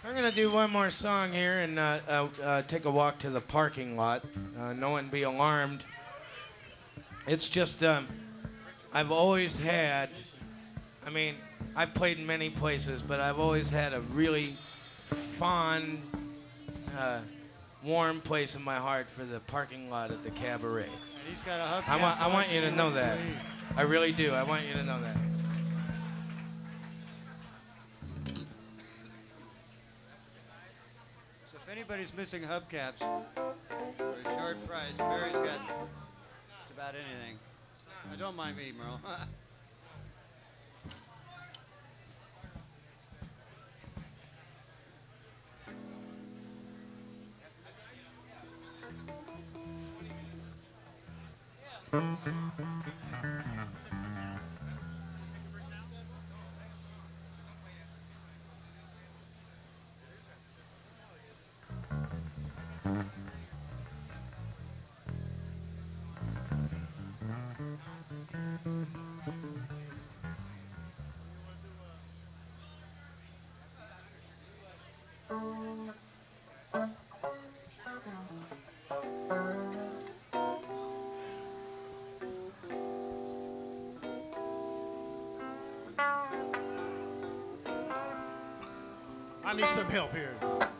I'm gonna do one more song here and take a walk to the parking lot. No one be alarmed. It's just I've always had. I mean, I've played in many places, but I've always had a really fond, uh, warm place in my heart for the parking lot at the cabaret. And he's got a I hubcap want you to on. know that. I really do. I want you to know that. So if anybody's missing hubcaps for a short price, Barry's got just about anything. Don't mind me, Merle. I need some help here.